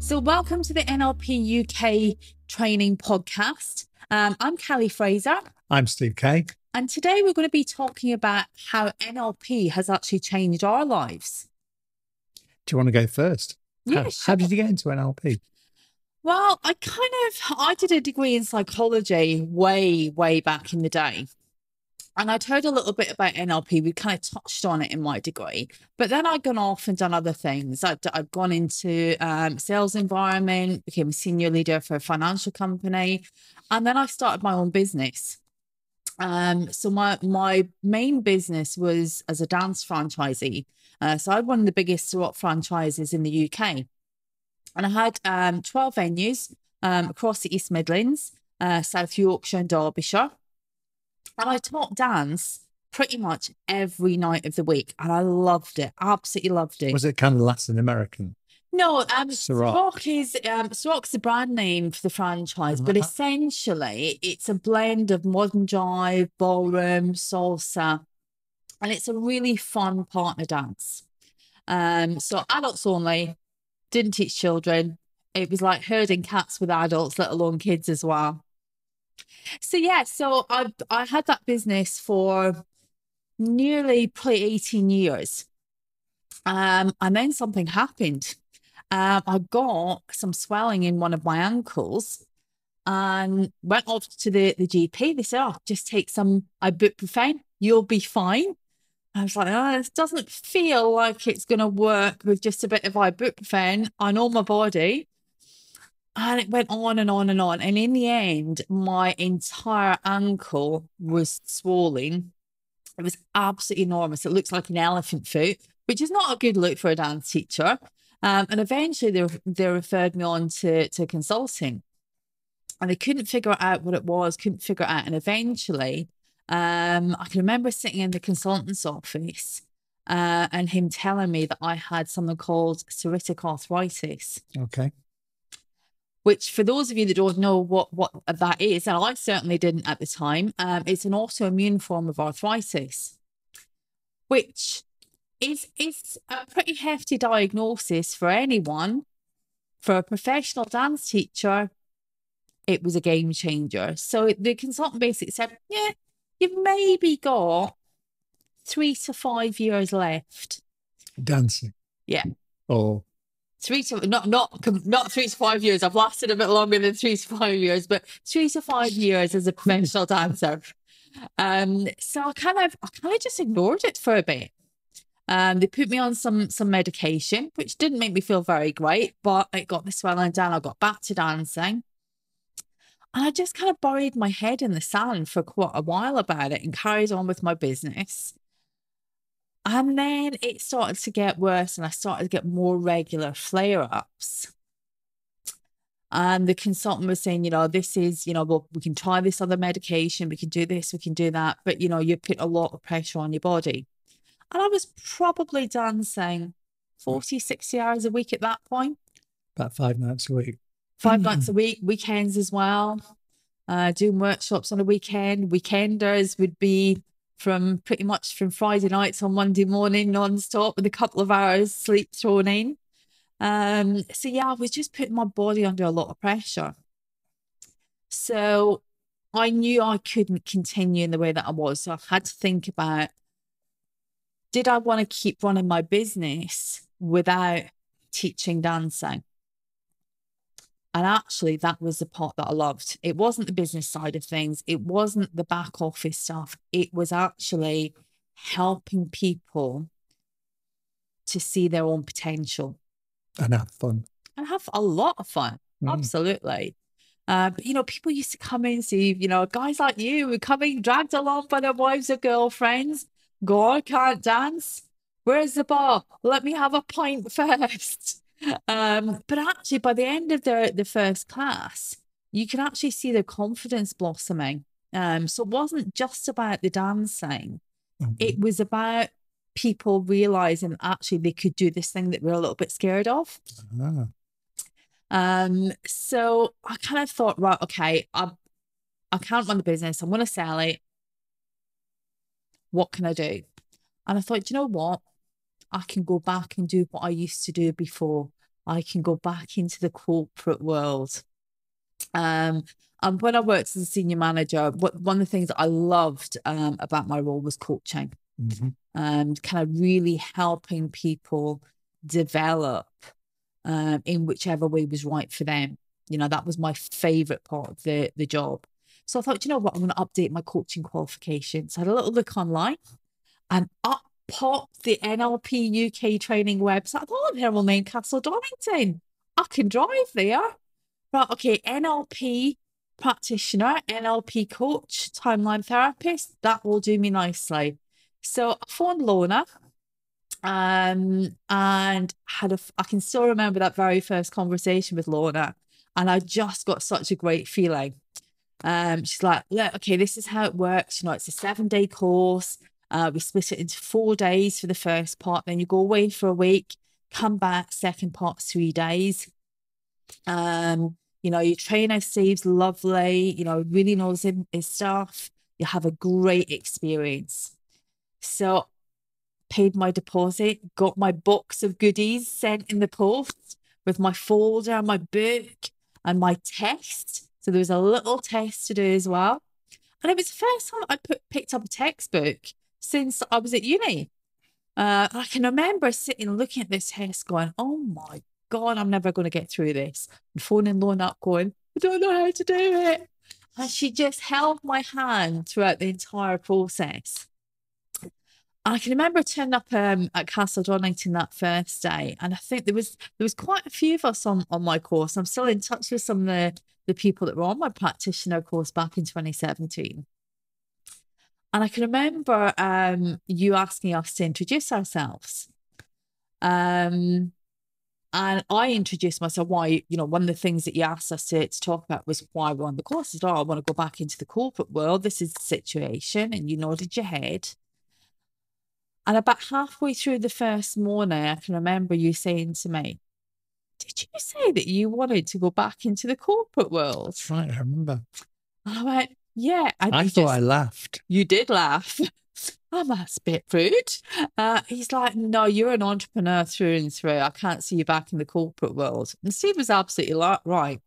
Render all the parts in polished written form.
So welcome to the NLP UK training podcast. I'm Callie Fraser. I'm Steve Kay. And today we're going to be talking about how NLP has actually changed our lives. Do you want to go first? Yeah, How did you get into NLP? Well, I did a degree in psychology way back in the day. And I'd heard a little bit about NLP. We kind of touched on it in my degree, but then I'd gone off and done other things. I'd gone into sales environment, became a senior leader for a financial company, and then I started my own business. So my main business was as a dance franchisee. So I had one of the biggest rock franchises in the UK, and I had 12 venues across the East Midlands, South Yorkshire, and Derbyshire. And I taught dance pretty much every night of the week. And I loved it. Absolutely loved it. Was it kind of Latin American? No, Ciroc. Ciroc's the brand name for the franchise, but essentially it's a blend of modern jive, ballroom, salsa, and it's a really fun partner dance. So adults only, didn't teach children. It was like herding cats with adults, let alone kids as well. So I had that business for nearly probably 18 years. And then something happened. I got some swelling in one of my ankles and went off to the GP. They said, just take some ibuprofen, you'll be fine. I was like, this doesn't feel like it's going to work with just a bit of ibuprofen. I know my body. And it went on and on and on. And in the end, my entire ankle was swollen. It was absolutely enormous. It looks like an elephant foot, which is not a good look for a dance teacher. And eventually they referred me on to consulting. And they couldn't figure out what it was, couldn't figure it out. And eventually, I can remember sitting in the consultant's office and him telling me that I had something called psoriatic arthritis. Okay. Which, for those of you that don't know what that is, and I certainly didn't at the time, it's an autoimmune form of arthritis, which is a pretty hefty diagnosis for anyone. For a professional dance teacher, it was a game changer. So the consultant basically said, yeah, you've maybe got 3 to 5 years left. Dancing? Yeah. Or... not 3 to 5 years. I've lasted a bit longer than 3 to 5 years, but 3 to 5 years as a professional dancer. So I kind of just ignored it for a bit. They put me on some medication, which didn't make me feel very great, but it got the swelling down. I got back to dancing. And I just kind of buried my head in the sand for quite a while about it and carried on with my business. And then it started to get worse and I started to get more regular flare-ups. And the consultant was saying, this is, well, we can try this other medication, we can do this, we can do that. But, you put a lot of pressure on your body. And I was probably dancing 40, 60 hours a week at that point. About 5 nights a week. 5 nights a week, weekends as well. Doing workshops on a weekend. Weekenders would be pretty much from Friday nights on Monday morning, non-stop with a couple of hours sleep thrown in. So I was just putting my body under a lot of pressure. So I knew I couldn't continue in the way that I was. So I had to think about, did I want to keep running my business without teaching dancing? And actually, that was the part that I loved. It wasn't the business side of things. It wasn't the back office stuff. It was actually helping people to see their own potential. And have fun. And have a lot of fun. Absolutely. But, people used to come in and see, guys like you would come in dragged along by their wives or girlfriends. Go, I can't dance. Where's the bar? Let me have a pint first. But actually, by the end of the first class, you can actually see their confidence blossoming. So it wasn't just about the dancing. It was about people realizing actually they could do this thing that we're a little bit scared of. So I kind of thought, right, okay, I can't run the business. I'm going to sell it. What can I do? And I thought, you know what? I can go back and do what I used to do before. I can go back into the corporate world. And when I worked as a senior manager, one of the things that I loved about my role was coaching, and kind of really helping people develop in whichever way was right for them. You know, that was my favorite part of the job. So I thought, you know what, I'm going to update my coaching qualifications. I had a little look online, and up popped the NLP UK training website. I thought, they're all named Castle Donington. I can drive there. Right, okay, NLP practitioner, NLP coach, timeline therapist, that will do me nicely. So I phoned Lorna, and I can still remember that very first conversation with Lorna, and I just got such a great feeling. She's like, look, okay, this is how it works. You know, it's a 7-day course. We split it into 4 days for the first part, then you go away for a week, come back, second part, 3 days. You know, your trainer Steve's lovely, you know, really knows his stuff. You have a great experience. So paid my deposit, got my box of goodies sent in the post with my folder, my book, and my test. So there was a little test to do as well. And it was the first time I picked up a textbook since I was at uni. I can remember sitting looking at this test going, oh my God, I'm never going to get through this. And phoning Lorna up going, I don't know how to do it. And she just held my hand throughout the entire process. I can remember turning up at Castle Donington that first day, and I think there was quite a few of us on my course. I'm still in touch with some of the people that were on my practitioner course back in 2017. And I can remember you asking us to introduce ourselves. And I introduced myself. Why, you know, one of the things that you asked us to talk about was why we're on the course. I said, oh, I want to go back into the corporate world. This is the situation. And you nodded your head. And about halfway through the first morning, I can remember you saying to me, did you say that you wanted to go back into the corporate world? That's right, I remember. And I went, yeah. And I thought I laughed. You did laugh. That's a bit rude. He's like, no, you're an entrepreneur through and through. I can't see you back in the corporate world. And Steve was absolutely right.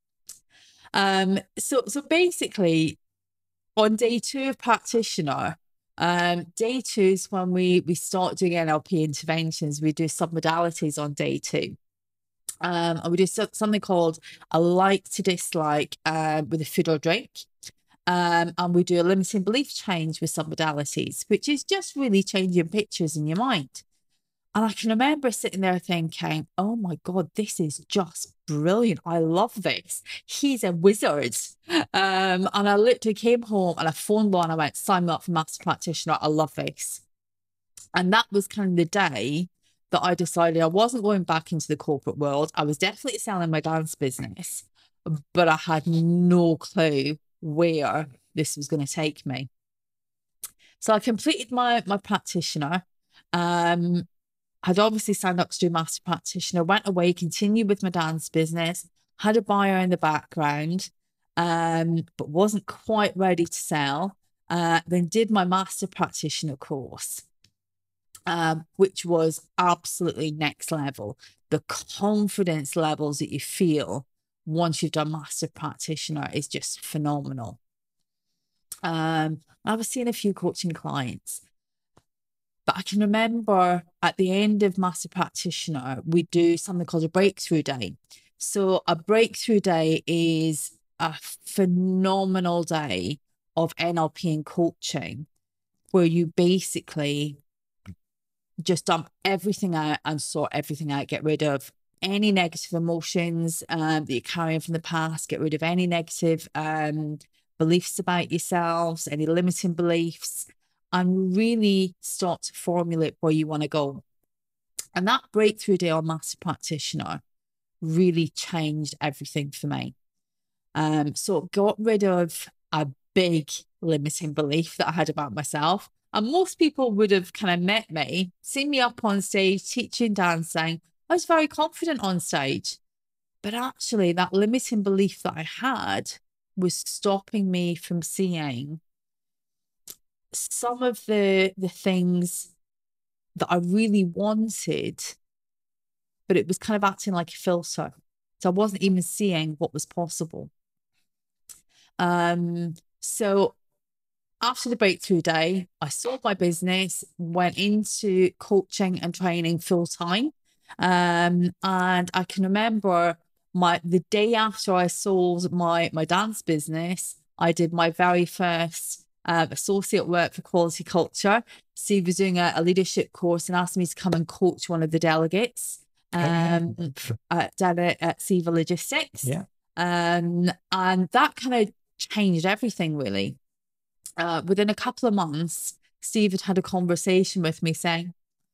So basically, on day 2 of practitioner, day 2 is when we start doing NLP interventions. We do submodalities on day 2. And we do something called a like to dislike with a food or drink. And we do a limiting belief change with submodalities, which is just really changing pictures in your mind. And I can remember sitting there thinking, oh my God, this is just brilliant. I love this. He's a wizard. And I literally came home and I phoned Lauren. I went, sign me up for Master Practitioner. I love this. And that was kind of the day that I decided I wasn't going back into the corporate world. I was definitely selling my dance business, but I had no clue where this was going to take me. So I completed my practitioner. I'd obviously signed up to do Master Practitioner, went away, continued with my dance business, had a buyer in the background, but wasn't quite ready to sell. Then did my Master Practitioner course, which was absolutely next level. The confidence levels that you feel once you've done Master Practitioner is just phenomenal. I was seeing a few coaching clients, but I can remember at the end of Master Practitioner, we do something called a breakthrough day. So a breakthrough day is a phenomenal day of NLP and coaching where you basically just dump everything out and sort everything out, get rid of any negative emotions that you're carrying from the past, get rid of any negative beliefs about yourselves, any limiting beliefs, and really start to formulate where you want to go. And that breakthrough day on Master Practitioner really changed everything for me. So got rid of a big limiting belief that I had about myself. And most people would have kind of met me, seen me up on stage, teaching, dancing. I was very confident on stage. But actually, that limiting belief that I had was stopping me from seeing some of the things that I really wanted but it was kind of acting like a filter. So I wasn't even seeing what was possible. So after the breakthrough day, I sold my business, went into coaching and training full time. And I can remember the day after I sold my dance business, I did my very first associate work for Quality Culture. Steve was doing a leadership course and asked me to come and coach one of the delegates down at Siva Logistics. Yeah. And that kind of changed everything, really. Within a couple of months, Steve had a conversation with me saying,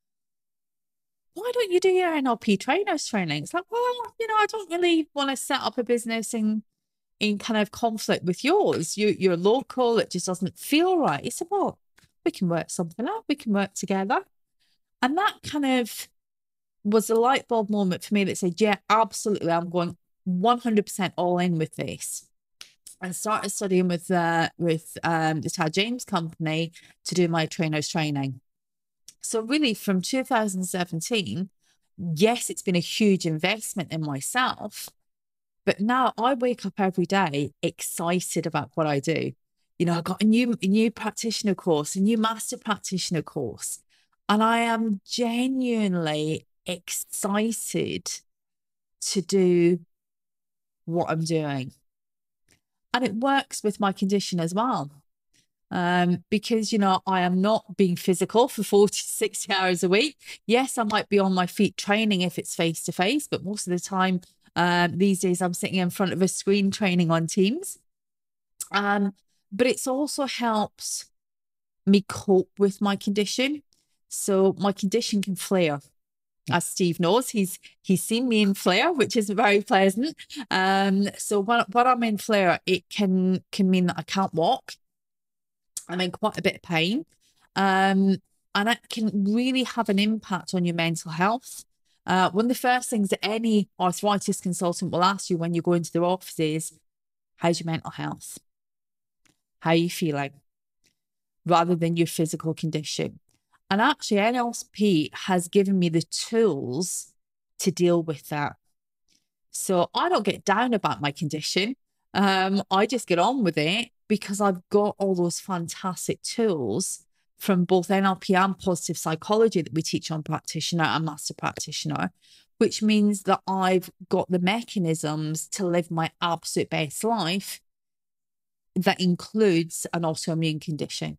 why don't you do your NLP trainers training? It's like, well, I don't really want to set up a business in kind of conflict with yours. You're local. It just doesn't feel right. He said, well, we can work something out. We can work together. And that kind of was a light bulb moment for me that said, yeah, absolutely. I'm going 100% all in with this. And started studying with the Tad James Company to do my trainers training. So really from 2017, yes, it's been a huge investment in myself, but now I wake up every day excited about what I do. I got a new practitioner course, a new master practitioner course, and I am genuinely excited to do what I'm doing. And it works with my condition as well. Because, I am not being physical for 40 to 60 hours a week. Yes, I might be on my feet training if it's face to face, but most of the time these days I'm sitting in front of a screen training on Teams. But it's also helps me cope with my condition. So my condition can flare. As Steve knows, he's seen me in flare, which is very pleasant. So when I'm in flare, it can mean that I can't walk. I'm in quite a bit of pain. And that can really have an impact on your mental health. One of the first things that any arthritis consultant will ask you when you go into their office is, how's your mental health? How are you feeling? Rather than your physical condition. And actually, NLP has given me the tools to deal with that. So I don't get down about my condition. I just get on with it because I've got all those fantastic tools from both NLP and positive psychology that we teach on practitioner and master practitioner, which means that I've got the mechanisms to live my absolute best life that includes an autoimmune condition.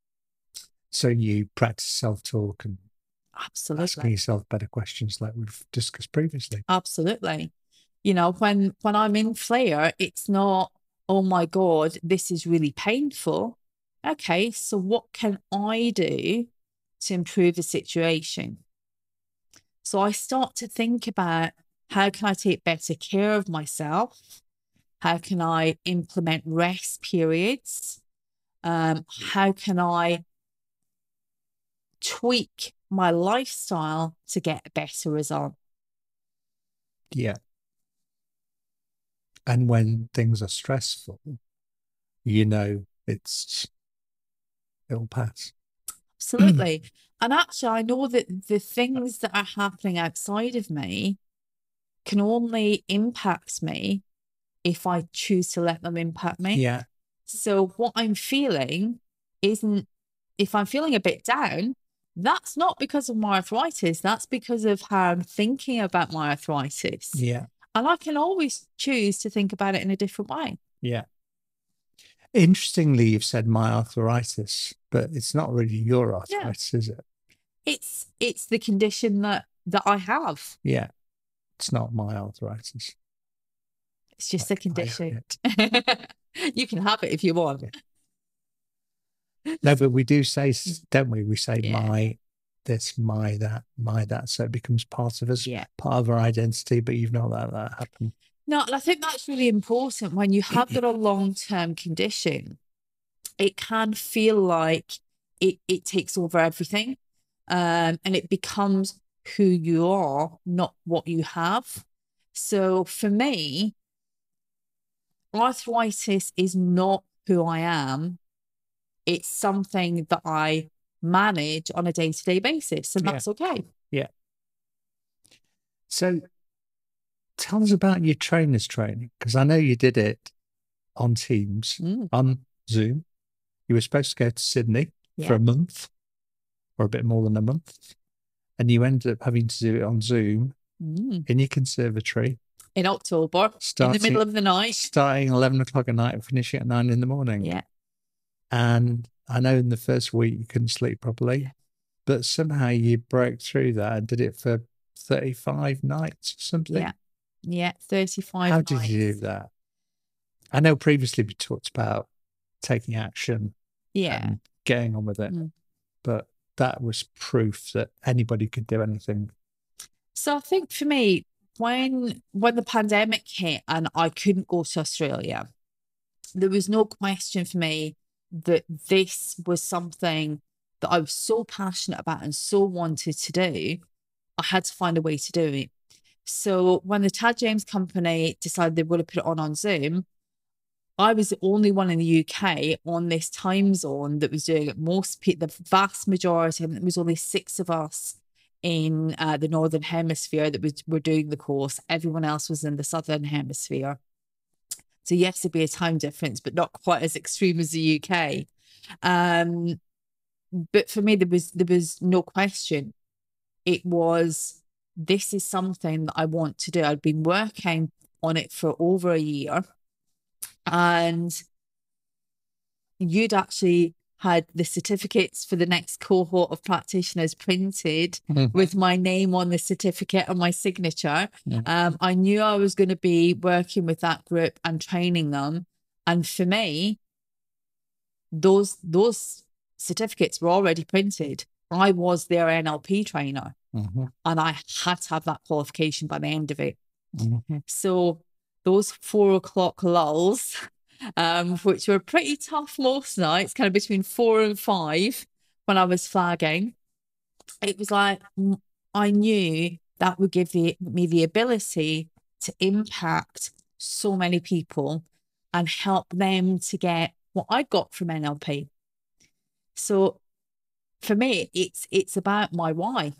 So you practice self-talk and absolutely asking yourself better questions like we've discussed previously. Absolutely. When I'm in flare, it's not, oh my God, this is really painful. Okay, so what can I do to improve the situation? So I start to think about, how can I take better care of myself? How can I implement rest periods? How can I tweak my lifestyle to get a better result? Yeah. And when things are stressful, it'll pass. Absolutely. And actually, I know that the things that are happening outside of me can only impact me if I choose to let them impact me. Yeah. So what I'm feeling isn't, if I'm feeling a bit down, that's not because of my arthritis. That's because of how I'm thinking about my arthritis. Yeah. And I can always choose to think about it in a different way. Yeah. Interestingly, you've said my arthritis, but it's not really your arthritis, is it? It's the condition that I have. Yeah. It's not my arthritis. It's just a condition. You can have it if you want. Yeah. No, but we do say, don't we? We say my this, my that, my that. So it becomes part of us, part of our identity, but you've not let that happen. No, and I think that's really important. When you have got a long-term condition, it can feel like it takes over everything, and it becomes who you are, not what you have. So for me, arthritis is not who I am. It's something that I manage on a day-to-day basis, and that's okay. Yeah. So tell us about your trainer's training, because I know you did it on Teams, on Zoom. You were supposed to go to Sydney for a month or a bit more than a month. And you ended up having to do it on Zoom in your conservatory. In October, in the middle of the night. Starting 11 o'clock at night and finishing at 9 in the morning. Yeah. And I know in the first week you couldn't sleep properly, but somehow you broke through that and did it for 35 nights or something. Yeah. Yeah, 35 How nights. did you do that? I know previously we talked about taking action and getting on with it, but that was proof that anybody could do anything. So I think for me, when the pandemic hit and I couldn't go to Australia, there was no question for me that this was something that I was so passionate about and so wanted to do. I had to find a way to do it. So when the Tad James Company decided they were going to put it on Zoom, I was the only one in the UK on this time zone that was doing it. The vast majority, and it was only 6 of us in the Northern Hemisphere that were doing the course. Everyone else was in the Southern Hemisphere. So yes, there'd be a time difference, but not quite as extreme as the UK. But for me, there was no question. It was, this is something that I want to do. I'd been working on it for over a year, and you'd actually had the certificates for the next cohort of practitioners printed with my name on the certificate and my signature. I knew I was going to be working with that group and training them. And for me, those certificates were already printed. I was their NLP trainer, and I had to have that qualification by the end of it. So those 4 o'clock lulls, which were pretty tough most nights, kind of between 4 and 5 when I was flagging, it was like, I knew that would give me the ability to impact so many people and help them to get what I got from NLP. So for me, it's about my why.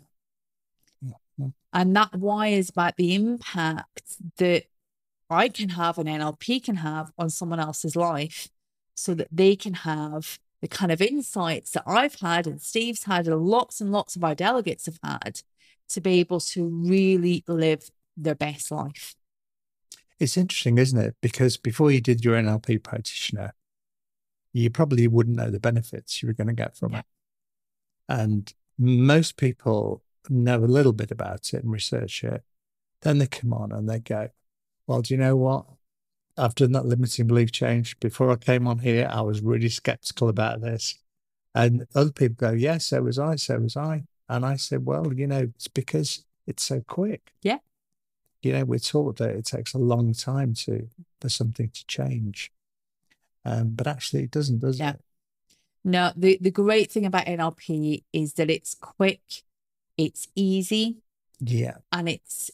And that why is about the impact that I can have and NLP can have on someone else's life, so that they can have the kind of insights that I've had and Steve's had and lots of our delegates have had, to be able to really live their best life. It's interesting, isn't it? Because before you did your NLP practitioner, you probably wouldn't know the benefits you were going to get from it. And most people know a little bit about it and research it. Then they come on and they go, well, do you know what? I've done that limiting belief change. Before I came on here, I was really skeptical about this. And other people go, yeah, so was I. And I said, well, it's because it's so quick. Yeah. We're taught that it takes a long time for something to change. But actually it doesn't, does it? No, the great thing about NLP is that it's quick, it's easy. Yeah. And it's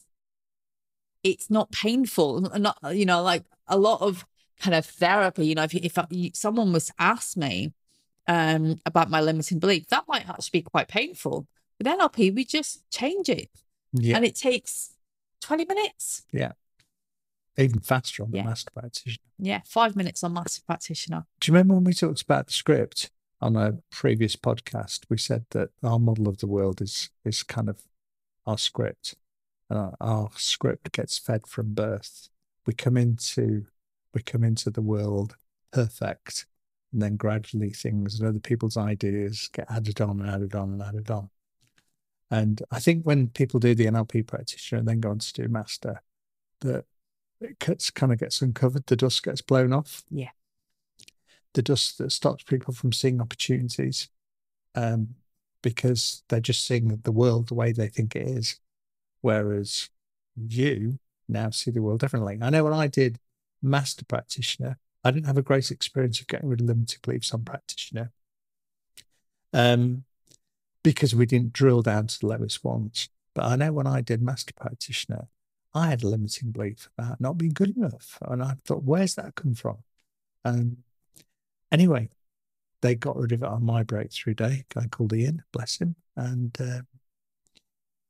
not painful. Not, like a lot of kind of therapy, if someone was to ask me about my limiting belief, that might actually be quite painful. With NLP, we just change it. Yeah. And it takes 20 minutes. Yeah. Even faster on the Master Practitioner. Yeah, 5 minutes on Master Practitioner. Do you remember when we talked about the script on a previous podcast? We said that our model of the world is kind of our script. And our script gets fed from birth. We come into the world perfect, and then gradually things and other people's ideas get added on and added on and added on. And I think when people do the NLP practitioner and then go on to do master, that it kind of gets uncovered. The dust gets blown off. Yeah. The dust that stops people from seeing opportunities, because they're just seeing the world the way they think it is. Whereas you now see the world differently. I know when I did Master Practitioner, I didn't have a great experience of getting rid of limiting beliefs on Practitioner, because we didn't drill down to the lowest ones. But I know when I did Master Practitioner, I had a limiting belief about not being good enough. And I thought, where's that come from? Anyway, they got rid of it on my breakthrough day, a guy called Ian, bless him. And the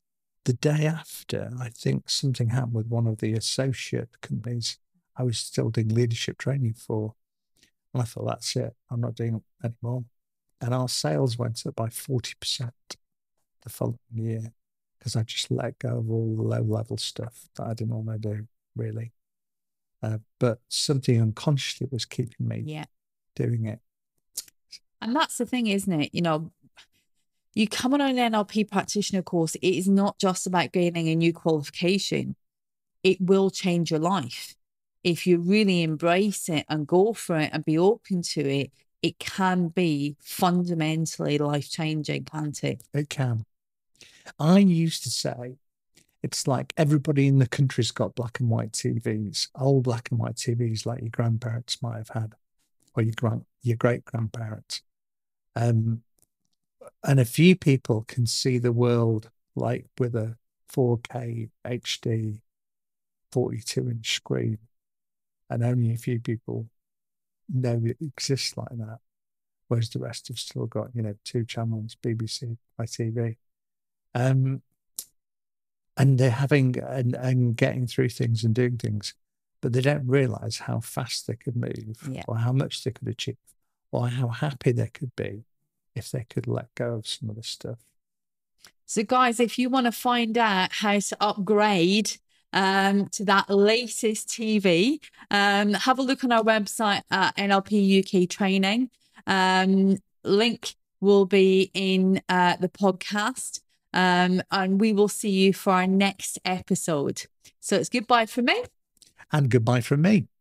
the day after, I think something happened with one of the associate companies I was still doing leadership training for. And I thought, that's it. I'm not doing it anymore. And our sales went up by 40% the following year because I just let go of all the low-level stuff that I didn't want to do, really. But something unconsciously was keeping me doing it. And that's the thing, isn't it? You know, you come on an NLP practitioner course, it is not just about gaining a new qualification. It will change your life. If you really embrace it and go for it and be open to it, it can be fundamentally life-changing, can't it? It can. I used to say, it's like everybody in the country's got black and white TVs, old black and white TVs like your grandparents might have had, or your great-grandparents. And a few people can see the world like with a 4K HD 42-inch screen, and only a few people know it exists like that, whereas the rest have still got, 2 channels, BBC, ITV. And they're having and getting through things and doing things, but they don't realize how fast they could move or how much they could achieve or how happy they could be if they could let go of some of this stuff. So guys, if you want to find out how to upgrade to that latest TV, have a look on our website at NLP UK Training. Link will be in the podcast. And we will see you for our next episode. So it's goodbye from me. And goodbye from me.